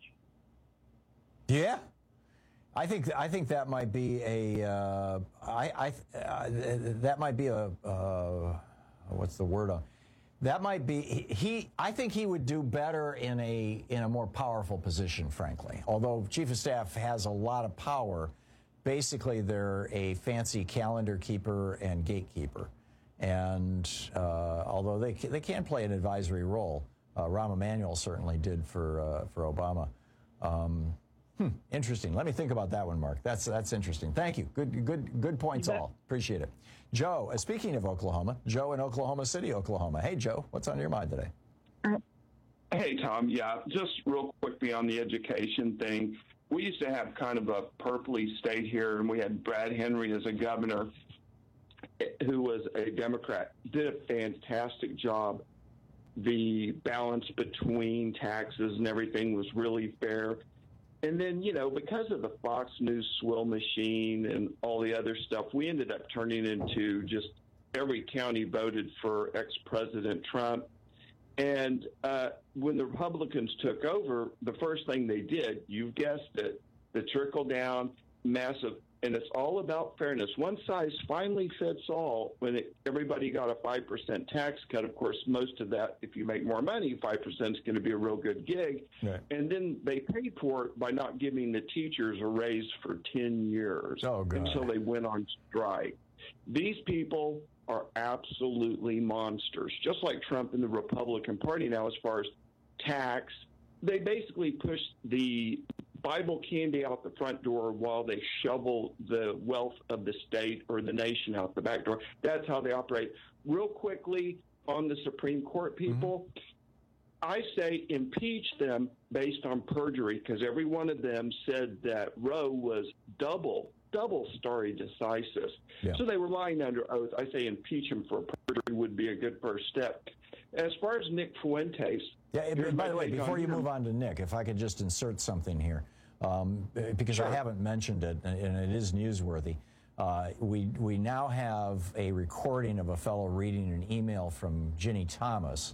Yeah, I think that might be a that might be a what's the word on. That might be I think he would do better in a more powerful position, frankly. Although Chief of Staff has a lot of power, basically they're a fancy calendar keeper and gatekeeper. And although they can play an advisory role, Rahm Emanuel certainly did for Obama. Interesting. Let me think about that one, Mark. That's interesting. Thank you. Good points all. Appreciate it. Joe, speaking of Oklahoma, Joe in Oklahoma City, Oklahoma. Hey, Joe, what's on your mind today? Hey, Tom. Yeah, just real quickly on the education thing. We used to have kind of a purpley state here, and we had Brad Henry as a governor who was a Democrat, did a fantastic job. The balance between taxes and everything was really fair. And then, because of the Fox News swill machine and all the other stuff, we ended up turning into just every county voted for ex-President Trump. And when the Republicans took over, the first thing they did, you guessed it, the trickle-down, massive, and it's all about fairness. One size finally fits all. When everybody got a 5% tax cut, of course, most of that, if you make more money, 5% is going to be a real good gig. Right. And then they paid for it by not giving the teachers a raise for 10 years until they went on strike. These people are absolutely monsters, just like Trump and the Republican Party now as far as tax. They basically push the Bible candy out the front door while they shovel the wealth of the state or the nation out the back door. That's how they operate. Real quickly on the Supreme Court people, I say impeach them based on perjury, because every one of them said that Roe was double stare decisis. Yeah. So they were lying under oath. I say impeach them for perjury would be a good first step. As far as Nick Fuentes. Yeah, by the way, before you move on to Nick, if I could just insert something here, because I haven't mentioned it, and it is newsworthy. We now have a recording of a fellow reading an email from Ginny Thomas,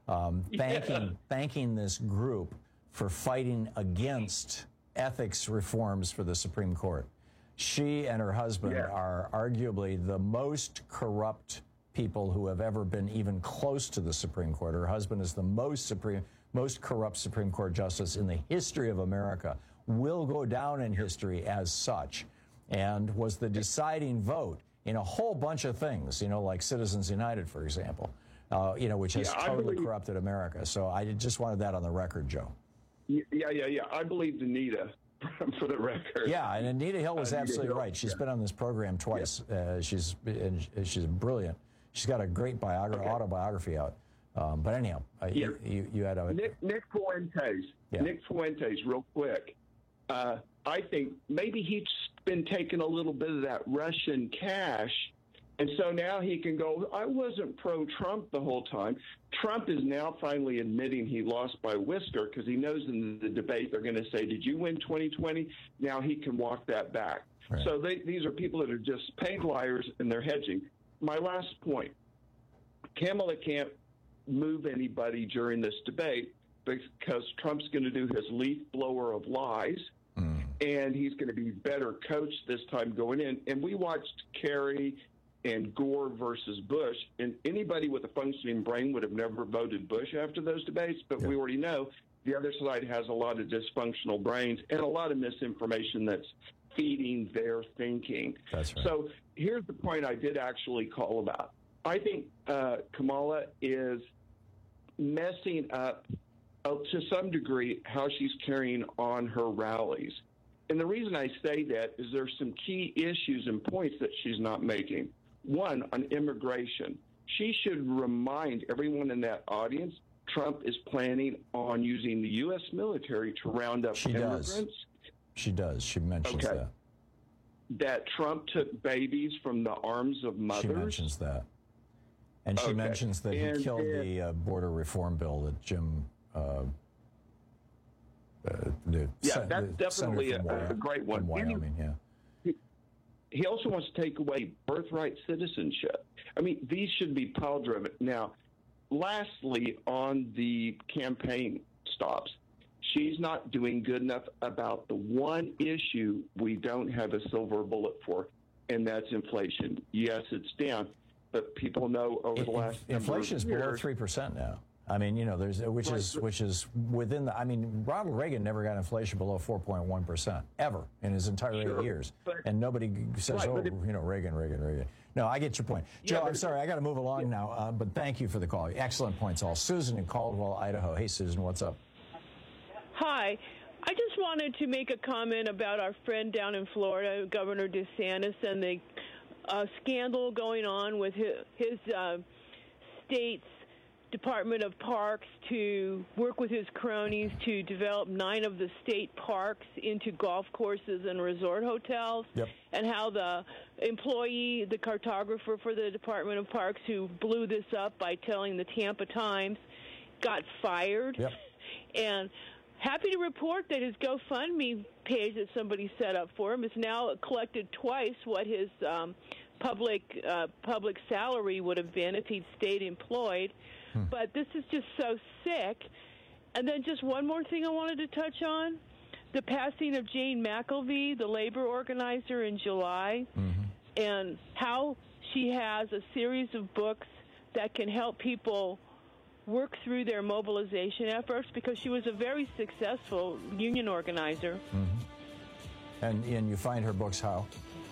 thanking this group for fighting against ethics reforms for the Supreme Court. She and her husband are arguably the most corrupt people who have ever been even close to the Supreme Court. Her husband is the most corrupt Supreme Court justice in the history of America, will go down in history as such, and was the deciding vote in a whole bunch of things, like Citizens United, for example, which has totally corrupted America. So I just wanted that on the record, Joe. Yeah. I believed Anita, for the record. Yeah, and Anita Hill was absolutely right. She's been on this program twice. She's brilliant. She's got a great autobiography out. But anyhow, you had a... Nick Fuentes. Yeah. Nick Fuentes, real quick. I think maybe he's been taking a little bit of that Russian cash, and so now he can go, I wasn't pro-Trump the whole time. Trump is now finally admitting he lost by a whisker, because he knows in the debate they're going to say, did you win 2020? Now he can walk that back. Right. So these are people that are just paid liars, and they're hedging. My last point, Kamala can't move anybody during this debate because Trump's going to do his leaf blower of lies, and he's going to be better coached this time going in. And we watched Kerry and Gore versus Bush, and anybody with a functioning brain would have never voted Bush after those debates, but we already know the other side has a lot of dysfunctional brains and a lot of misinformation that's feeding their thinking. That's right. So here's the point I did actually call about. I think Kamala is messing up to some degree how she's carrying on her rallies. And the reason I say that is there's some key issues and points that she's not making. One, on immigration. She should remind everyone in that audience Trump is planning on using the U.S. military to round up immigrants. She does. She mentions that. That Trump took babies from the arms of mothers. She mentions that. And she mentions that he killed the border reform bill that Jim... that's definitely a great one. From Wyoming, He also wants to take away birthright citizenship. I mean, these should be pile-driven. Now, lastly, on the campaign stops, she's not doing good enough about the one issue we don't have a silver bullet for, and that's inflation. Yes, it's down, but people know over the last inflation is below 3% now. I mean, there's which is within the. I mean, Ronald Reagan never got inflation below 4.1% ever in his entire 8 years, and nobody says, Reagan. No, I get your point, Joe. I'm sorry, I got to move along now, but thank you for the call. Excellent points, all. Susan in Caldwell, Idaho. Hey, Susan, what's up? Hi. I just wanted to make a comment about our friend down in Florida, Governor DeSantis, and the scandal going on with his state's Department of Parks to work with his cronies to develop 9 of the state parks into golf courses and resort hotels, and how the employee, the cartographer for the Department of Parks who blew this up by telling the Tampa Times, got fired. And happy to report that his GoFundMe page that somebody set up for him has now collected twice what his public salary would have been if he'd stayed employed. But this is just so sick. And then just one more thing I wanted to touch on, the passing of Jane McElvey, the labor organizer, in July, and how she has a series of books that can help people work through their mobilization efforts, because she was a very successful union organizer. And you find her books how?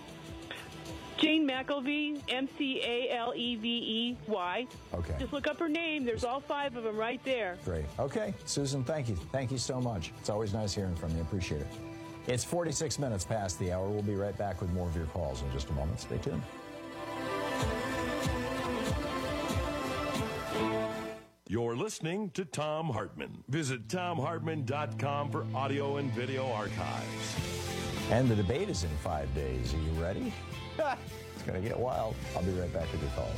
Jane McElvey, McAlevey. Okay. Just look up her name. There's all 5 of them right there. Great. Okay. Susan, thank you. Thank you so much. It's always nice hearing from you. Appreciate it. It's 46 minutes past the hour. We'll be right back with more of your calls in just a moment. Stay tuned. You're listening to Thom Hartmann. Visit ThomHartmann.com for audio and video archives. And the debate is in 5 days. Are you ready? It's going to get wild. I'll be right back with your calls.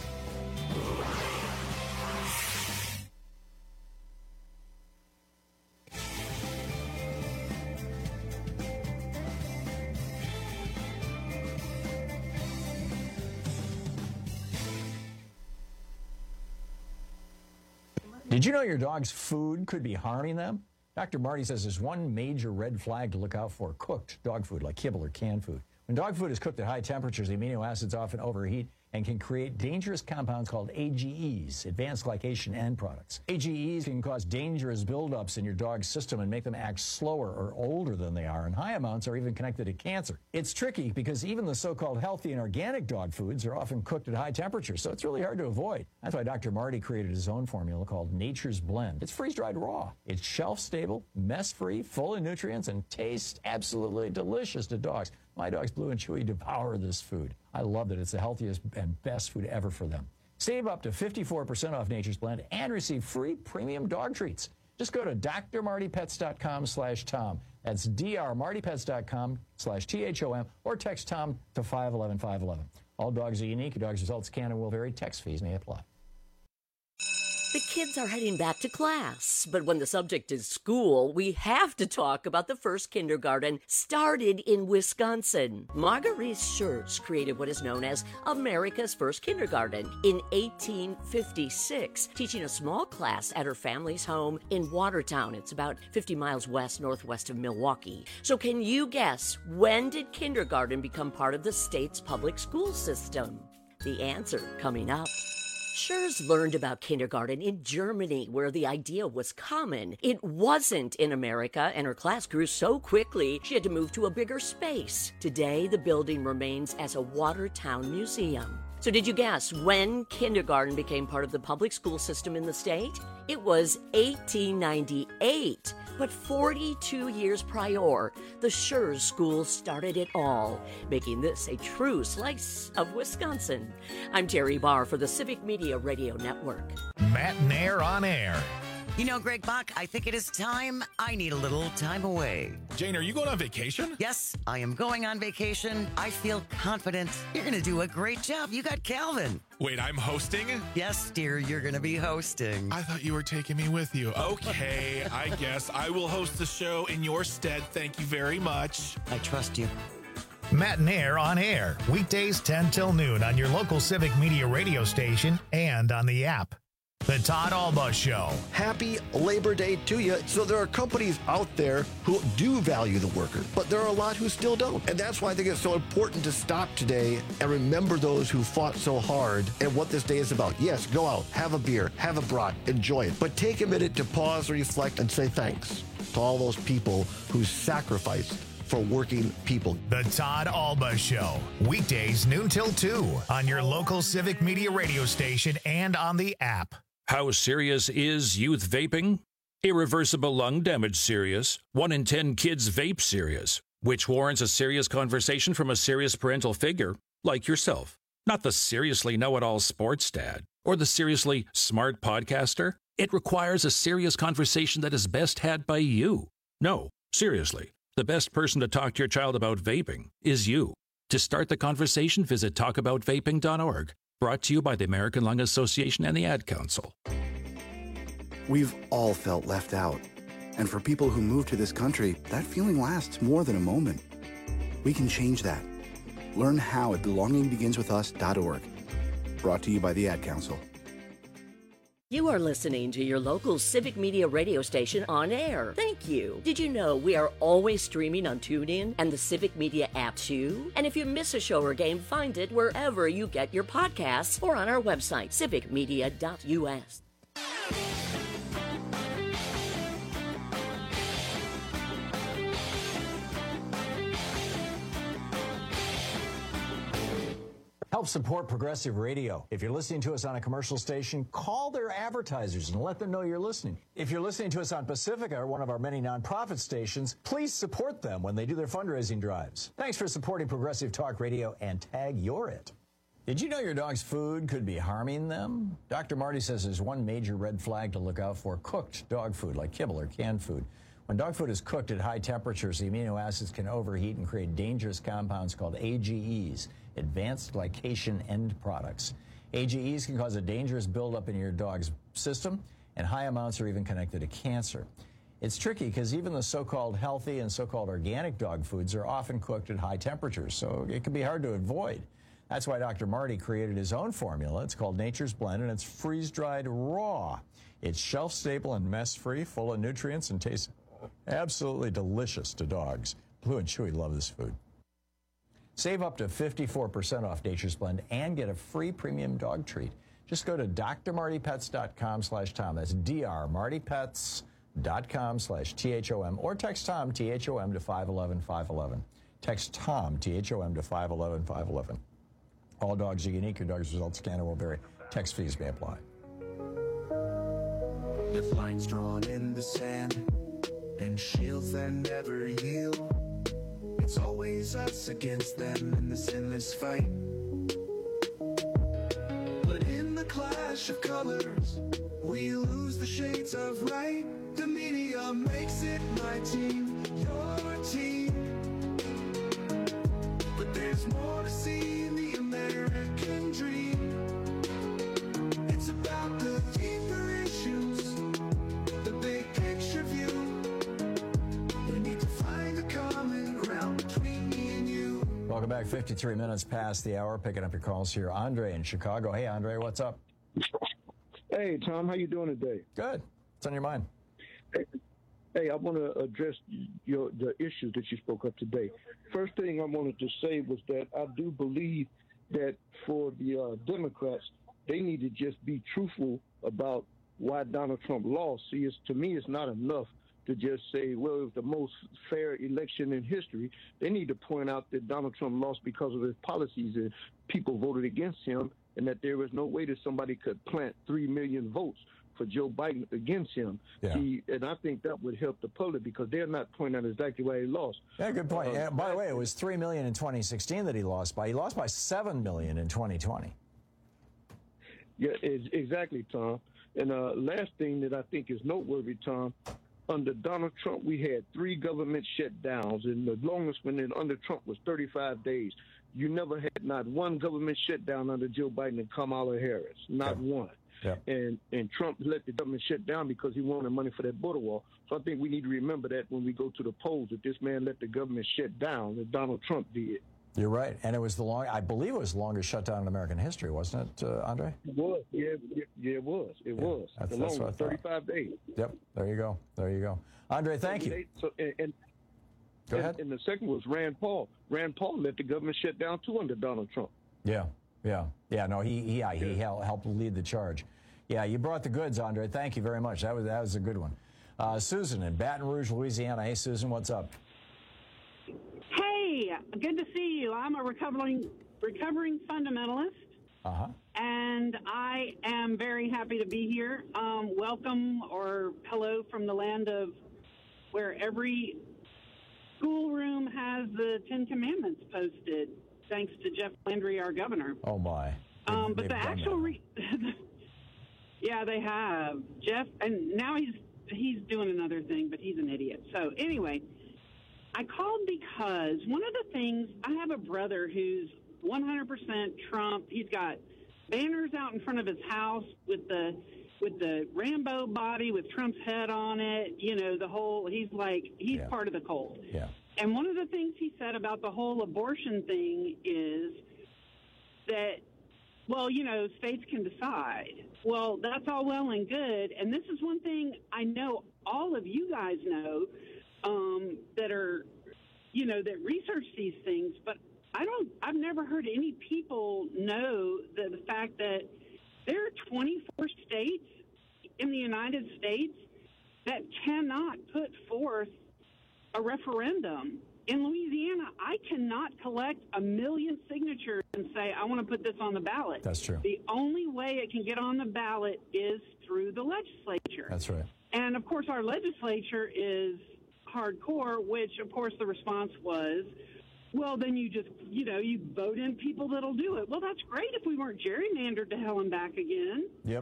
Did you know your dog's food could be harming them? Dr. Marty says there's one major red flag to look out for: cooked dog food like kibble or canned food. When dog food is cooked at high temperatures, the amino acids often overheat and can create dangerous compounds called AGEs, advanced glycation end products. AGEs can cause dangerous buildups in your dog's system and make them act slower or older than they are, and high amounts are even connected to cancer. It's tricky because even the so-called healthy and organic dog foods are often cooked at high temperatures, so it's really hard to avoid. That's why Dr. Marty created his own formula called Nature's Blend. It's freeze-dried raw. It's shelf-stable, mess-free, full of nutrients, and tastes absolutely delicious to dogs. My dogs, Blue and Chewy, devour this food. I love that it's the healthiest and best food ever for them. Save up to 54% off Nature's Blend and receive free premium dog treats. Just go to drmartypets.com/Tom. That's drmartypets.com/THOM, or text Tom to 511-511. All dogs are unique. Your dog's results can and will vary. Text fees may apply. The kids are heading back to class, but when the subject is school, we have to talk about the first kindergarten started in Wisconsin. Marguerite Schertz created what is known as America's first kindergarten in 1856, teaching a small class at her family's home in Watertown. It's about 50 miles northwest of Milwaukee. So can you guess, when did kindergarten become part of the state's public school system? The answer coming up. Schertz learned about kindergarten in Germany, where the idea was common. It wasn't in America, and her class grew so quickly she had to move to a bigger space. Today, the building remains as a Watertown museum. So did you guess when kindergarten became part of the public school system in the state? It was 1898. But 42 years prior, the Schurz School started it all, making this a true slice of Wisconsin. I'm Terry Barr for the Civic Media Radio Network. Matt Nair on air. You know, Greg Bach, I think it is time. I need a little time away. Jane, are you going on vacation? Yes, I am going on vacation. I feel confident. You're going to do a great job. You got Calvin. Wait, I'm hosting? Yes, dear, you're going to be hosting. I thought you were taking me with you. Okay, I guess I will host the show in your stead. Thank you very much. I trust you. Matt Nair on air. Weekdays 10 till noon on your local Civic Media radio station and on the app. The Todd Alba Show. Happy Labor Day to you. So there are companies out there who do value the worker, but there are a lot who still don't. And that's why I think it's so important to stop today and remember those who fought so hard and what this day is about. Yes, go out, have a beer, have a brat, enjoy it. But take a minute to pause, reflect, and say thanks to all those people who sacrificed for working people. The Todd Alba Show. Weekdays noon till 2 on your local Civic Media radio station and on the app. How serious is youth vaping? Irreversible lung damage serious. 1 in 10 kids vape serious, which warrants a serious conversation from a serious parental figure like yourself. Not the seriously know-it-all sports dad or the seriously smart podcaster. It requires a serious conversation that is best had by you. No, seriously, the best person to talk to your child about vaping is you. To start the conversation, visit talkaboutvaping.org. Brought to you by the American Lung Association and the Ad Council. We've all felt left out. And for people who move to this country, that feeling lasts more than a moment. We can change that. Learn how at belongingbeginswithus.org. Brought to you by the Ad Council. You are listening to your local Civic Media radio station on air. Thank you. Did you know we are always streaming on TuneIn and the Civic Media app too? And if you miss a show or game, find it wherever you get your podcasts or on our website, civicmedia.us. Help support Progressive Radio. If you're listening to us on a commercial station, call their advertisers and let them know you're listening. If you're listening to us on Pacifica, one of our many nonprofit stations, please support them when they do their fundraising drives. Thanks for supporting Progressive Talk Radio and tag you're it. Did you know your dog's food could be harming them? Dr. Marty says there's one major red flag to look out for: cooked dog food, like kibble or canned food. When dog food is cooked at high temperatures, the amino acids can overheat and create dangerous compounds called AGEs, advanced glycation end products. AGEs can cause a dangerous buildup in your dog's system, and high amounts are even connected to cancer. It's tricky because even the so-called healthy and so-called organic dog foods are often cooked at high temperatures, so it can be hard to avoid. That's why Dr. Marty created his own formula. It's called Nature's Blend, and it's freeze-dried raw. It's shelf-stable and mess-free, full of nutrients, and tastes absolutely delicious to dogs. Blue and Chewy love this food. Save up to 54% off Nature's Blend and get a free premium dog treat. Just go to drmartypets.com/Tom. That's drmartypets.com/THOM, or text Tom, THOM, to 511-511. Text Tom, THOM, to 511-511. All dogs are unique. Your dog's results can and will vary. Text fees may apply. With lines drawn in the sand and shields that never yield, it's always us against them in this endless fight. But in the clash of colors, we lose the shades of right. The media makes it my team, your team. But there's more to see in the American dream. It's about the deeper issues, the big picture view. We need to find a common ground between me and you. Welcome back. 53 minutes past the hour. Picking up your calls here. Andre in Chicago. Hey, Andre, what's up? Hey, Tom, how you doing today? Good. What's on your mind? Hey, I want to address the issues that you spoke of today. First thing I wanted to say was that I do believe that for the Democrats, they need to just be truthful about why Donald Trump lost. See, to me, it's not enough to just say, well, it was the most fair election in history. They need to point out that Donald Trump lost because of his policies and people voted against him, and that there was no way that somebody could plant 3 million votes for Joe Biden against him. Yeah. And I think that would help the public because they're not pointing out exactly why he lost. Yeah, good point. By the way, it was 3 million in 2016 that he lost by. He lost by 7 million in 2020. Yeah, exactly, Tom. And last thing that I think is noteworthy, Tom, under Donald Trump, we had 3 government shutdowns, and the longest one under Trump was 35 days. You never had not one government shutdown under Joe Biden and Kamala Harris, not one. Yep. And Trump let the government shut down because he wanted money for that border wall. So I think we need to remember that when we go to the polls, that this man let the government shut down, that Donald Trump did. You're right. And it was I believe it was the longest shutdown in American history, wasn't it, Andre? It was. Yeah, it was. It was. That's the what I longest, thought. 35 days. Yep. There you go. Andre, thank you. Go ahead. And the second was Rand Paul. Rand Paul let the government shut down too under Donald Trump. Yeah. No, he helped lead the charge. Yeah, you brought the goods, Andre. Thank you very much. That was a good one. Susan in Baton Rouge, Louisiana. Hey, Susan, what's up? Hey, good to see you. I'm a recovering fundamentalist. And I am very happy to be here. Welcome or hello from the land of where every schoolroom has the 10 Commandments posted, thanks to Jeff Landry, our governor. Oh, my. But the actual... yeah, they have. Jeff, and now he's doing another thing, but he's an idiot. So anyway, I called because one of the things, I have a brother who's 100% Trump. He's got banners out in front of his house with the Rambo body with Trump's head on it. You know, the whole, he's part of the cult. Yeah. And one of the things he said about the whole abortion thing is that, well, you know, states can decide. Well, that's all well and good. And this is one thing I know all of you guys know that are, you know, that research these things, but I've never heard any people know the fact that there are 24 states in the United States that cannot put forth a referendum. In Louisiana, I cannot collect 1 million signatures and say, I want to put this on the ballot. That's true. The only way it can get on the ballot is through the legislature. That's right. And, of course, our legislature is hardcore, which, of course, the response was, well, then you just, you know, you vote in people that'll do it. Well, that's great if we weren't gerrymandered to hell and back again. Yep.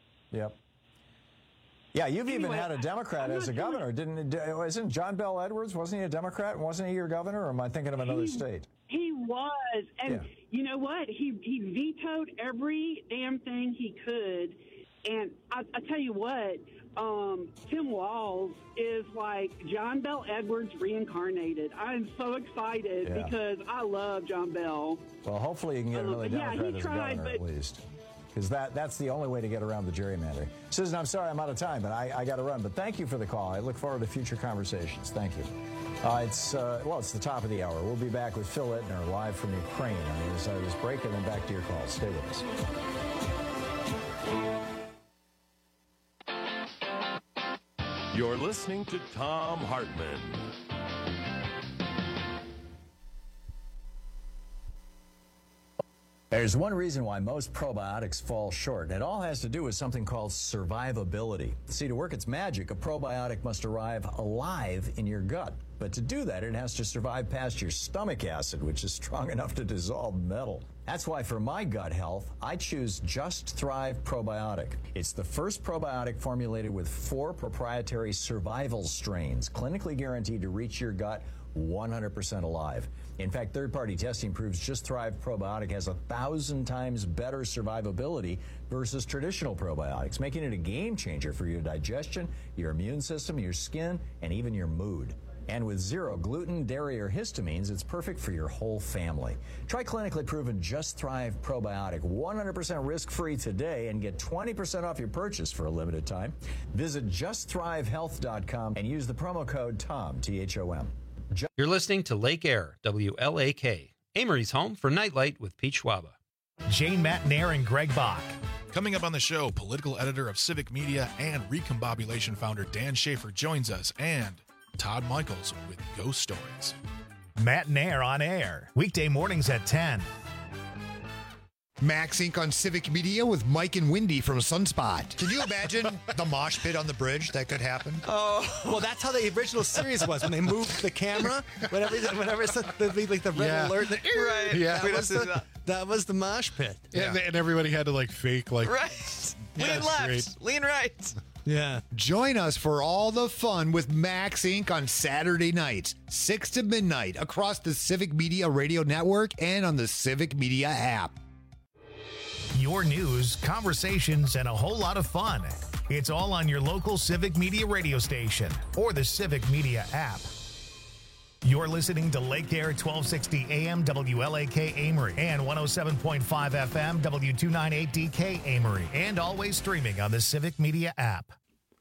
Yeah, you've even had a Democrat as a governor, isn't John Bel Edwards, wasn't he a Democrat? Wasn't he your governor, or am I thinking of another state? He was, and you know what? He vetoed every damn thing he could, and I tell you what, Tim Walz is like John Bel Edwards reincarnated. I'm so excited because I love John Bel. Well, hopefully you can get another Democrat as a governor at least. Because that's the only way to get around the gerrymandering. Susan, I'm sorry I'm out of time, but I got to run. But thank you for the call. I look forward to future conversations. Thank you. It's the top of the hour. We'll be back with Phil Ittner live from Ukraine on this break, and then back to your calls. Stay with us. You're listening to Thom Hartmann. There's one reason why most probiotics fall short, and it all has to do with something called survivability. See, to work its magic, a probiotic must arrive alive in your gut. But to do that, it has to survive past your stomach acid, which is strong enough to dissolve metal. That's why for my gut health, I choose Just Thrive Probiotic. It's the first probiotic formulated with 4 proprietary survival strains, clinically guaranteed to reach your gut 100% alive. In fact, third-party testing proves Just Thrive Probiotic has 1,000 times better survivability versus traditional probiotics, making it a game changer for your digestion, your immune system, your skin, and even your mood. And with 0 gluten, dairy, or histamines, it's perfect for your whole family. Try clinically proven Just Thrive Probiotic 100% risk-free today and get 20% off your purchase for a limited time. Visit justthrivehealth.com and use the promo code TOM, T-H-O-M. You're listening to Lake Air, WLAK, Amory's home for Nightlight with Pete Schwaba. Jane Matnair and Greg Bach. Coming up on the show, political editor of Civic Media and Recombobulation founder Dan Schaefer joins us, and Todd Michaels with Ghost Stories. Matt and Air on air, weekday mornings at 10. Max Inc. on Civic Media with Mike and Wendy from Sunspot. Can you imagine the mosh pit on the bridge that could happen? Oh, well, that's how the original series was when they moved the camera. Whenever it's the red alert, right? Yeah, that was the mosh pit. Yeah. And everybody had to like fake like right. Lean left, great. lean right. Yeah. Join us for all the fun with Max Inc. on Saturday nights, 6 to midnight, across the Civic Media Radio Network and on the Civic Media app. Your news, conversations, and a whole lot of fun. It's all on your local Civic Media radio station or the Civic Media app. You're listening to Lake Air 1260 AM WLAK Amory and 107.5 FM W298DK Amory, and always streaming on the Civic Media app.